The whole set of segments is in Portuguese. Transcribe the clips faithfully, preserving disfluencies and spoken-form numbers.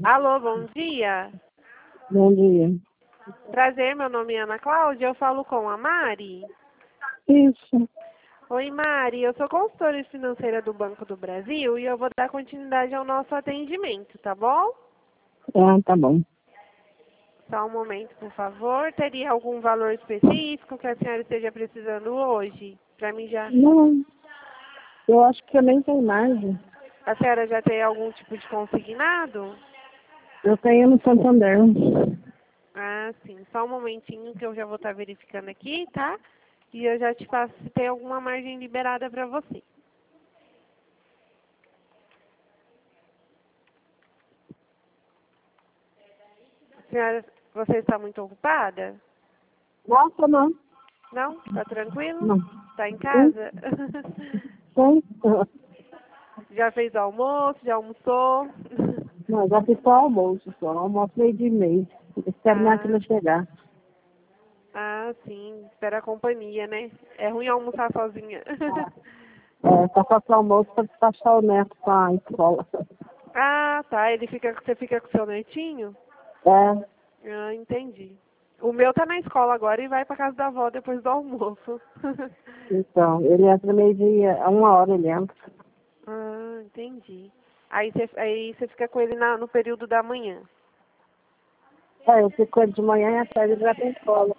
Alô, bom dia. Bom dia. Prazer, meu nome é Ana Cláudia, eu falo com a Mari. Isso. Oi, Mari, eu sou consultora financeira do Banco do Brasil e eu vou dar continuidade ao nosso atendimento, tá bom? Ah, tá bom. Só um momento, por favor. Teria algum valor específico que a senhora esteja precisando hoje? Para mim já... Não, eu acho que eu nem tenho margem. A senhora já tem algum tipo de consignado? Eu tenho no Santander. Ah, sim. Só um momentinho que eu já vou estar verificando aqui, tá? E eu já te passo se tem alguma margem liberada para você. Senhora, você está muito ocupada? Nossa, não. Não? Tá tranquilo? Não. Tá em Sim, casa? sim. Já fez almoço? Já almoçou? Não, já fiz só almoço, só. Almoço meio de mês. Espero minha Ah, filha chegar. ah, sim. Espera a companhia, né? É ruim almoçar sozinha. É, só faço almoço para despachar o neto para a escola. Ah, tá. Ele fica, você fica com seu netinho? É, Ah, entendi. O meu tá na escola agora e vai pra casa da avó depois do almoço. então, ele entra meio-dia, a uma hora ele entra. Ah, entendi. Aí você aí você fica com ele na, no período da manhã. É, eu fico com ele de manhã e à tarde ele vai para a escola.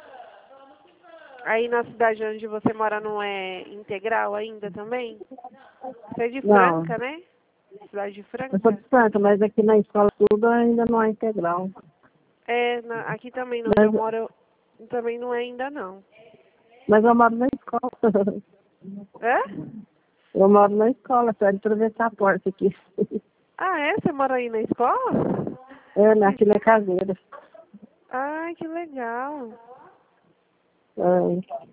Aí na cidade onde você mora não é integral ainda também? Você é de Não, Franca, né? Cidade de eu sou Franca? de Santa, mas aqui na escola tudo ainda não é integral. É, na, aqui também onde eu Mas, moro eu- também não é ainda não. mas eu moro na escola. É? Eu moro na escola, só de atravessar a porta aqui. Ah, é? Você mora aí na escola? É, minha filha é caseira. Ai, que legal. É,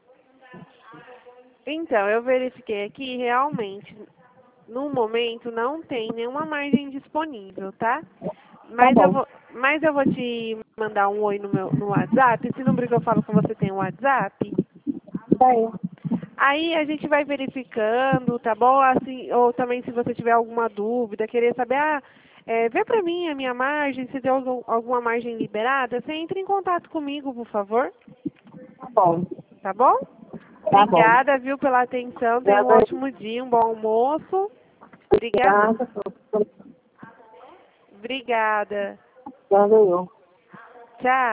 Então, eu verifiquei aqui e realmente, no momento, não tem nenhuma margem disponível, tá? tá Mas eu bom. vou, mas eu vou te mandar um oi no meu no WhatsApp. Esse número que eu falo com você tem um WhatsApp? Tá aí. Aí a gente vai verificando, tá bom? Assim, ou também se você tiver alguma dúvida, querer saber, ah, é, vê pra mim a minha margem, se tem algum, alguma margem liberada, você entra em contato comigo, por favor, Tá bom. tá bom? Tá bom. Obrigada, viu, pela atenção. Tenha um Obrigada. ótimo dia, um bom almoço. Obrigadão. Obrigada. Obrigada. Obrigada eu. Tchau.